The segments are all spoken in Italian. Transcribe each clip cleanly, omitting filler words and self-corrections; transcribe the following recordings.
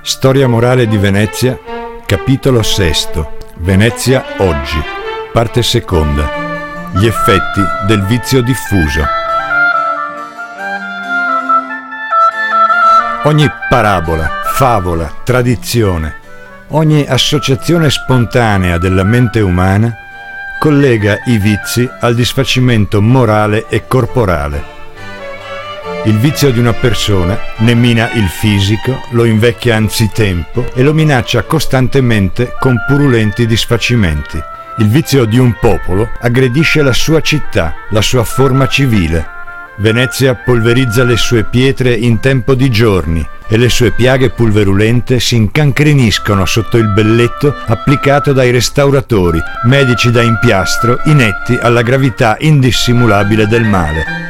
Storia morale di Venezia, capitolo sesto. Venezia oggi, parte seconda. Gli effetti del vizio diffuso. Ogni parabola, favola, tradizione, ogni associazione spontanea della mente umana collega i vizi al disfacimento morale e corporale. Il vizio di una persona ne mina il fisico, lo invecchia anzitempo e lo minaccia costantemente con purulenti disfacimenti. Il vizio di un popolo aggredisce la sua città, la sua forma civile. Venezia polverizza le sue pietre in tempo di giorni e le sue piaghe pulverulente si incancreniscono sotto il belletto applicato dai restauratori, medici da impiastro, inetti alla gravità indissimulabile del male.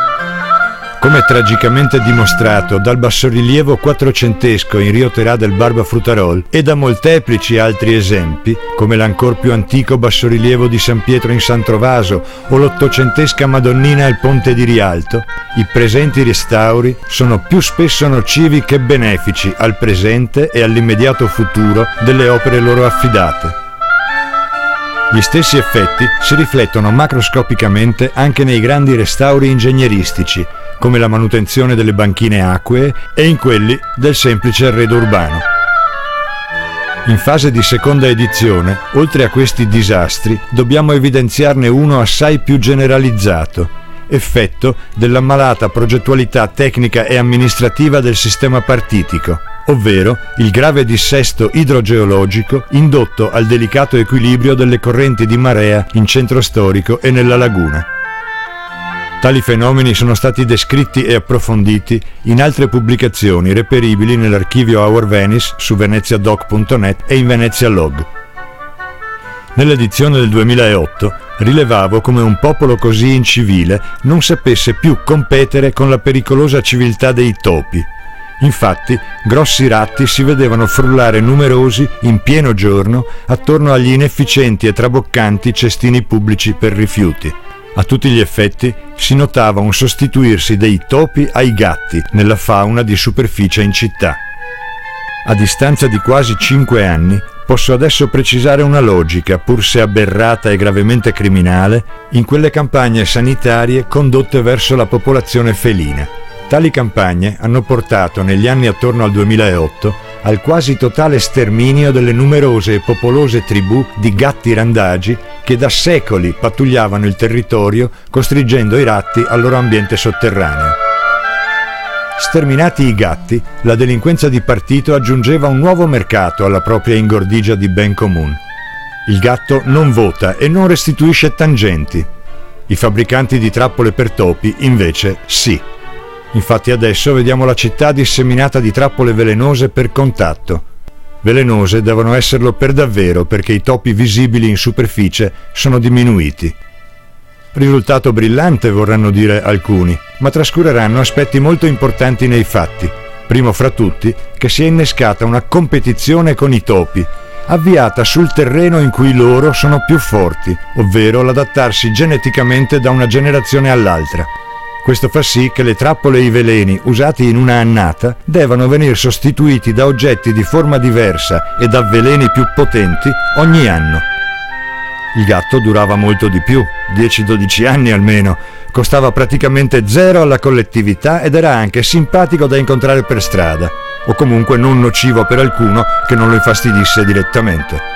Come tragicamente dimostrato dal bassorilievo quattrocentesco in Rio Terà del Barba Frutarol e da molteplici altri esempi, come l'ancor più antico bassorilievo di San Pietro in San Trovaso o l'ottocentesca Madonnina al Ponte di Rialto, i presenti restauri sono più spesso nocivi che benefici al presente e all'immediato futuro delle opere loro affidate. Gli stessi effetti si riflettono macroscopicamente anche nei grandi restauri ingegneristici, come la manutenzione delle banchine acquee e in quelli del semplice arredo urbano. In fase di seconda edizione, oltre a questi disastri, dobbiamo evidenziarne uno assai più generalizzato, effetto della malata progettualità tecnica e amministrativa del sistema partitico, ovvero il grave dissesto idrogeologico indotto al delicato equilibrio delle correnti di marea in centro storico e nella laguna. Tali fenomeni sono stati descritti e approfonditi in altre pubblicazioni reperibili nell'archivio Our Venice su veneziadoc.net e in Venezia Log. Nell'edizione del 2008 rilevavo come un popolo così incivile non sapesse più competere con la pericolosa civiltà dei topi. Infatti, grossi ratti si vedevano frullare numerosi in pieno giorno attorno agli inefficienti e traboccanti cestini pubblici per rifiuti. A tutti gli effetti si notava un sostituirsi dei topi ai gatti nella fauna di superficie in città. A distanza di quasi 5 anni posso adesso precisare una logica, pur se aberrata e gravemente criminale, in quelle campagne sanitarie condotte verso la popolazione felina. Tali campagne hanno portato negli anni attorno al 2008 al quasi totale sterminio delle numerose e popolose tribù di gatti randagi che da secoli pattugliavano il territorio costringendo i ratti al loro ambiente sotterraneo. Sterminati i gatti, la delinquenza di partito aggiungeva un nuovo mercato alla propria ingordigia di ben comune. Il gatto non vota e non restituisce tangenti. I fabbricanti di trappole per topi, invece, sì. Infatti adesso vediamo la città disseminata di trappole velenose per contatto. Velenose devono esserlo per davvero perché i topi visibili in superficie sono diminuiti. Risultato brillante, vorranno dire alcuni, ma trascureranno aspetti molto importanti nei fatti. Primo fra tutti che si è innescata una competizione con i topi, avviata sul terreno in cui loro sono più forti, ovvero l'adattarsi geneticamente da una generazione all'altra. Questo fa sì che le trappole e i veleni usati in una annata devono venire sostituiti da oggetti di forma diversa e da veleni più potenti ogni anno. Il gatto durava molto di più, 10-12 anni almeno, costava praticamente zero alla collettività ed era anche simpatico da incontrare per strada, o comunque non nocivo per alcuno che non lo infastidisse direttamente.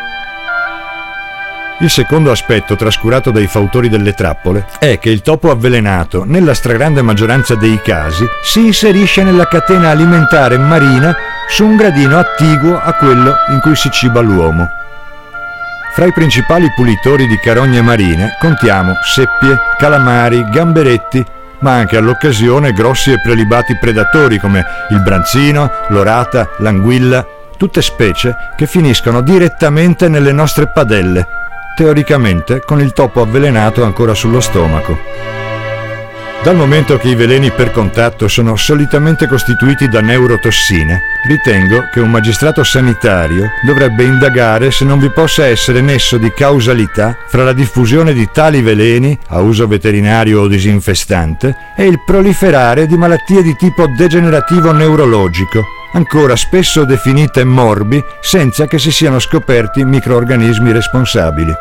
Il secondo aspetto trascurato dai fautori delle trappole è che il topo avvelenato, nella stragrande maggioranza dei casi, si inserisce nella catena alimentare marina su un gradino attiguo a quello in cui si ciba l'uomo. Fra i principali pulitori di carogne marine contiamo seppie, calamari, gamberetti, ma anche all'occasione grossi e prelibati predatori come il branzino, l'orata, l'anguilla, tutte specie che finiscono direttamente nelle nostre padelle, teoricamente con il topo avvelenato ancora sullo stomaco. Dal momento che i veleni per contatto sono solitamente costituiti da neurotossine, ritengo che un magistrato sanitario dovrebbe indagare se non vi possa essere nesso di causalità fra la diffusione di tali veleni a uso veterinario o disinfestante e il proliferare di malattie di tipo degenerativo neurologico, ancora spesso definite morbi senza che si siano scoperti microrganismi responsabili.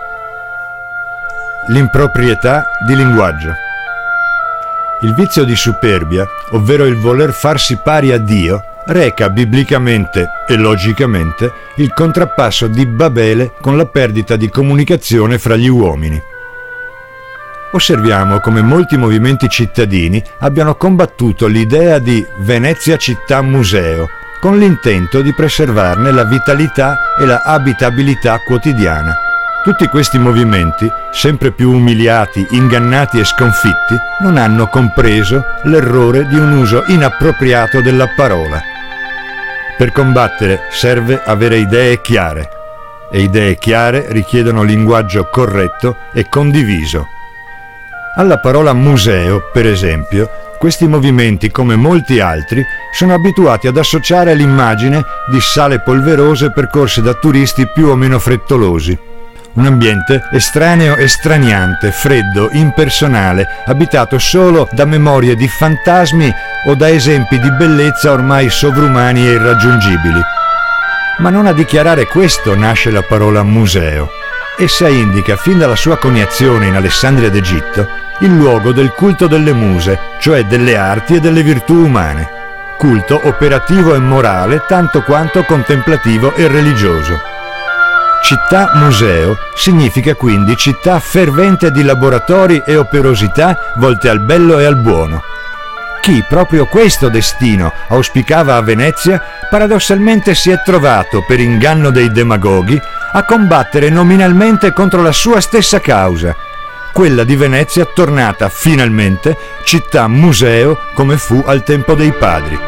L'improprietà di linguaggio. Il vizio di superbia, ovvero il voler farsi pari a Dio, reca biblicamente e logicamente il contrappasso di Babele con la perdita di comunicazione fra gli uomini. Osserviamo come molti movimenti cittadini abbiano combattuto l'idea di Venezia città museo, con l'intento di preservarne la vitalità e la abitabilità quotidiana. Tutti questi movimenti, sempre più umiliati, ingannati e sconfitti, non hanno compreso l'errore di un uso inappropriato della parola. Per combattere serve avere idee chiare, e idee chiare richiedono linguaggio corretto e condiviso. Alla parola museo, per esempio, questi movimenti, come molti altri, sono abituati ad associare l'immagine di sale polverose percorse da turisti più o meno frettolosi. Un ambiente estraneo e straniante, freddo, impersonale, abitato solo da memorie di fantasmi o da esempi di bellezza ormai sovrumani e irraggiungibili. Ma non a dichiarare questo nasce la parola museo. Essa indica, fin dalla sua coniazione in Alessandria d'Egitto, il luogo del culto delle muse, cioè delle arti e delle virtù umane. Culto operativo e morale tanto quanto contemplativo e religioso. Città museo significa quindi città fervente di laboratori e operosità volte al bello e al buono. Chi proprio questo destino auspicava a Venezia, paradossalmente si è trovato, per inganno dei demagoghi, a combattere nominalmente contro la sua stessa causa, quella di Venezia tornata finalmente città museo come fu al tempo dei padri.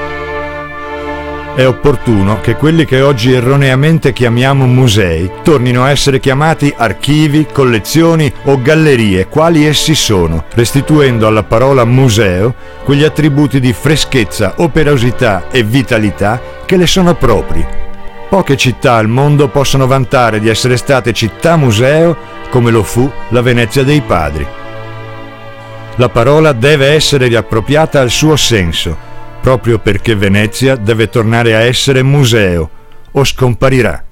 È opportuno che quelli che oggi erroneamente chiamiamo musei tornino a essere chiamati archivi, collezioni o gallerie, quali essi sono, restituendo alla parola museo quegli attributi di freschezza, operosità e vitalità che le sono propri. Poche città al mondo possono vantare di essere state città museo come lo fu la Venezia dei padri. La parola deve essere riappropriata al suo senso, proprio perché Venezia deve tornare a essere museo, o scomparirà.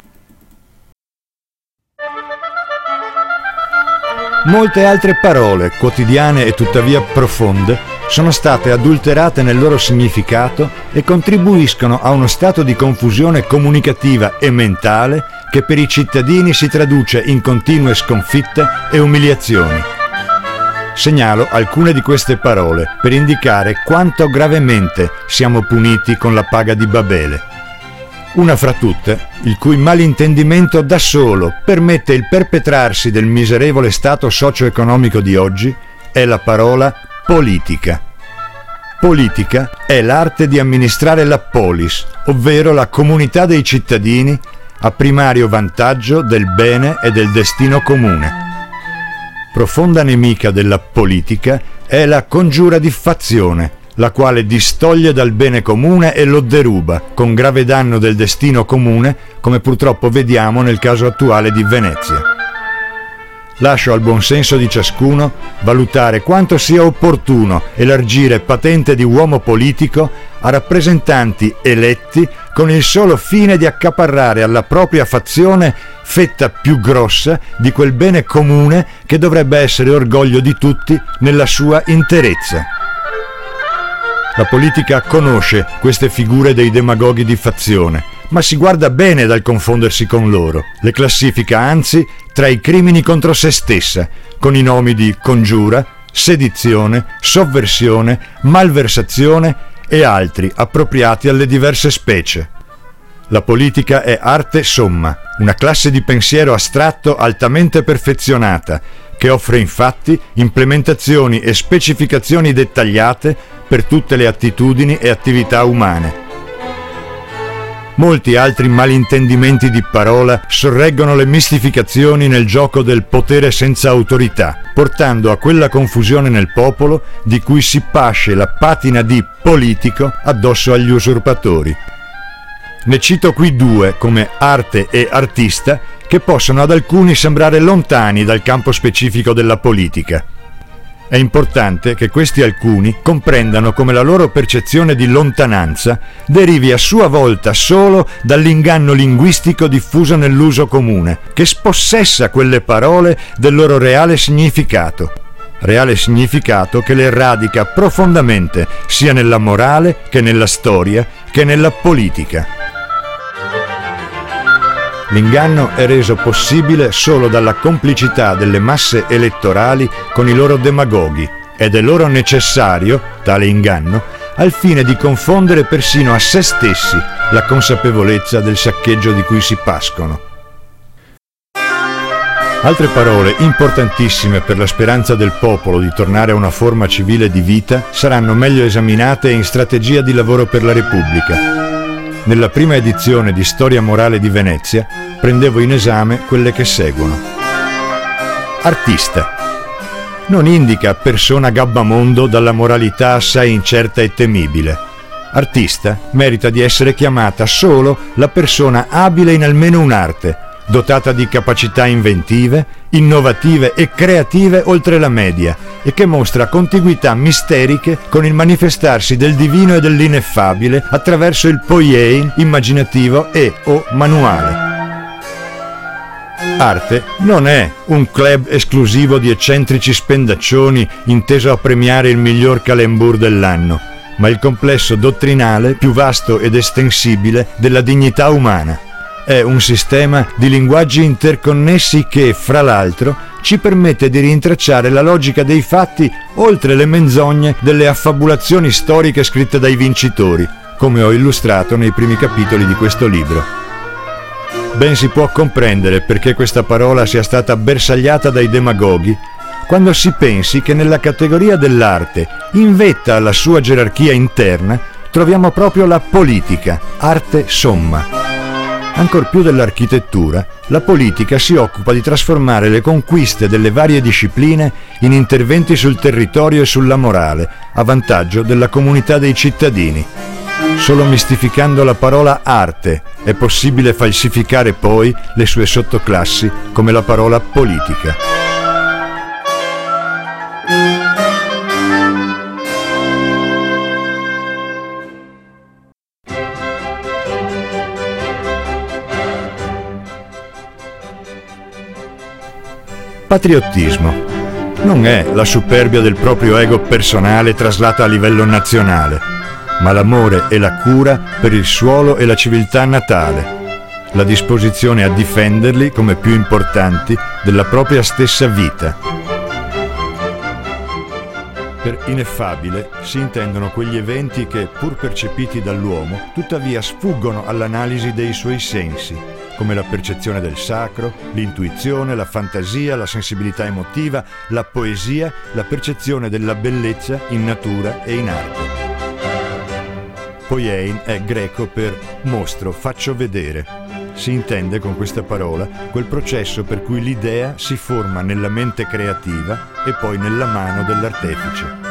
Molte altre parole, quotidiane e tuttavia profonde, sono state adulterate nel loro significato e contribuiscono a uno stato di confusione comunicativa e mentale che per i cittadini si traduce in continue sconfitte e umiliazioni. Segnalo alcune di queste parole per indicare quanto gravemente siamo puniti con la paga di Babele. Una fra tutte, il cui malintendimento da solo permette il perpetrarsi del miserevole stato socio-economico di oggi, è la parola politica. Politica è l'arte di amministrare la polis, ovvero la comunità dei cittadini, a primario vantaggio del bene e del destino comune. Profonda nemica della politica è la congiura di fazione, la quale distoglie dal bene comune e lo deruba, con grave danno del destino comune, come purtroppo vediamo nel caso attuale di Venezia. Lascio al buon senso di ciascuno valutare quanto sia opportuno elargire patente di uomo politico a rappresentanti eletti con il solo fine di accaparrare alla propria fazione fetta più grossa di quel bene comune che dovrebbe essere orgoglio di tutti nella sua interezza. La politica conosce queste figure dei demagoghi di fazione, ma si guarda bene dal confondersi con loro. Le classifica anzi tra i crimini contro se stessa, con i nomi di congiura, sedizione, sovversione, malversazione e altri appropriati alle diverse specie. La politica è arte somma, una classe di pensiero astratto altamente perfezionata, che offre infatti implementazioni e specificazioni dettagliate per tutte le attitudini e attività umane. Molti altri malintendimenti di parola sorreggono le mistificazioni nel gioco del potere senza autorità, portando a quella confusione nel popolo di cui si pasce la patina di politico addosso agli usurpatori. Ne cito qui due come arte e artista che possono ad alcuni sembrare lontani dal campo specifico della politica. È importante che questi alcuni comprendano come la loro percezione di lontananza derivi a sua volta solo dall'inganno linguistico diffuso nell'uso comune, che spossessa quelle parole del loro reale significato che le radica profondamente sia nella morale che nella storia che nella politica. L'inganno è reso possibile solo dalla complicità delle masse elettorali con i loro demagoghi ed è loro necessario, tale inganno, al fine di confondere persino a se stessi la consapevolezza del saccheggio di cui si pascono. Altre parole importantissime per la speranza del popolo di tornare a una forma civile di vita saranno meglio esaminate in Strategia di lavoro per la Repubblica. Nella prima edizione di Storia morale di Venezia prendevo in esame quelle che seguono. Artista. Non indica persona gabbamondo dalla moralità assai incerta e temibile. Artista merita di essere chiamata solo la persona abile in almeno un'arte, dotata di capacità inventive, innovative e creative oltre la media e che mostra contiguità misteriche con il manifestarsi del divino e dell'ineffabile attraverso il poiein immaginativo e o manuale. Arte non è un club esclusivo di eccentrici spendaccioni inteso a premiare il miglior calembour dell'anno, ma il complesso dottrinale più vasto ed estensibile della dignità umana. È un sistema di linguaggi interconnessi che, fra l'altro, ci permette di rintracciare la logica dei fatti oltre le menzogne delle affabulazioni storiche scritte dai vincitori, come ho illustrato nei primi capitoli di questo libro. Ben si può comprendere perché questa parola sia stata bersagliata dai demagoghi, quando si pensi che nella categoria dell'arte, in vetta alla sua gerarchia interna, troviamo proprio la politica, arte somma. Ancor più dell'architettura, la politica si occupa di trasformare le conquiste delle varie discipline in interventi sul territorio e sulla morale, a vantaggio della comunità dei cittadini. Solo mistificando la parola arte è possibile falsificare poi le sue sottoclassi come la parola politica. Patriottismo non è la superbia del proprio ego personale traslata a livello nazionale, ma l'amore e la cura per il suolo e la civiltà natale, la disposizione a difenderli come più importanti della propria stessa vita. Per ineffabile si intendono quegli eventi che, pur percepiti dall'uomo, tuttavia sfuggono all'analisi dei suoi sensi, come la percezione del sacro, l'intuizione, la fantasia, la sensibilità emotiva, la poesia, la percezione della bellezza in natura e in arte. Poiein è greco per mostro, faccio vedere. Si intende con questa parola quel processo per cui l'idea si forma nella mente creativa e poi nella mano dell'artefice.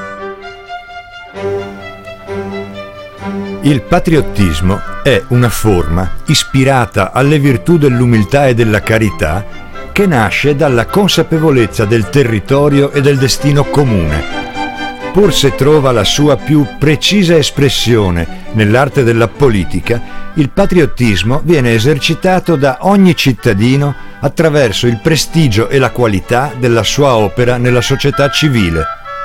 Il patriottismo è una forma ispirata alle virtù dell'umiltà e della carità che nasce dalla consapevolezza del territorio e del destino comune. Pur se trova la sua più precisa espressione nell'arte della politica, il patriottismo viene esercitato da ogni cittadino attraverso il prestigio e la qualità della sua opera nella società civile.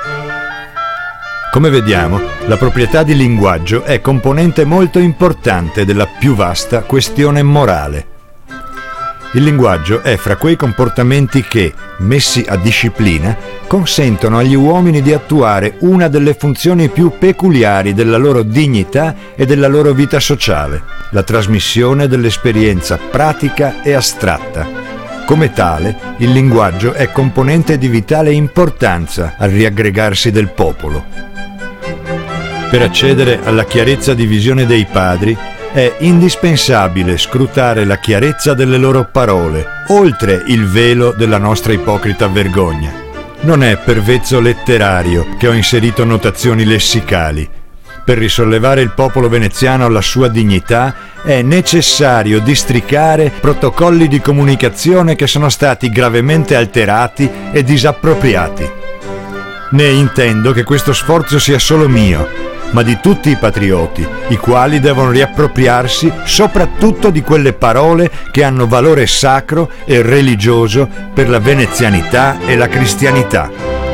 Come vediamo, la proprietà di linguaggio è componente molto importante della più vasta questione morale. Il linguaggio è fra quei comportamenti che, messi a disciplina, consentono agli uomini di attuare una delle funzioni più peculiari della loro dignità e della loro vita sociale, la trasmissione dell'esperienza pratica e astratta. Come tale, il linguaggio è componente di vitale importanza al riaggregarsi del popolo. Per accedere alla chiarezza di visione dei padri, è indispensabile scrutare la chiarezza delle loro parole, oltre il velo della nostra ipocrita vergogna. Non è per vezzo letterario che ho inserito notazioni lessicali. Per risollevare il popolo veneziano alla sua dignità è necessario districare protocolli di comunicazione che sono stati gravemente alterati e disappropriati. Né intendo che questo sforzo sia solo mio, ma di tutti i patrioti, i quali devono riappropriarsi soprattutto di quelle parole che hanno valore sacro e religioso per la venezianità e la cristianità.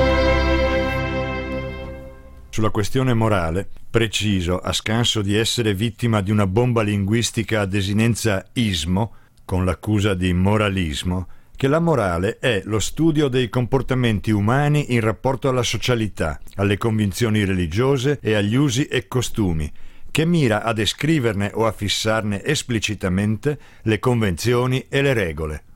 Sulla questione morale, preciso, a scanso di essere vittima di una bomba linguistica a desinenza ismo, con l'accusa di moralismo, che la morale è lo studio dei comportamenti umani in rapporto alla socialità, alle convinzioni religiose e agli usi e costumi, che mira a descriverne o a fissarne esplicitamente le convenzioni e le regole.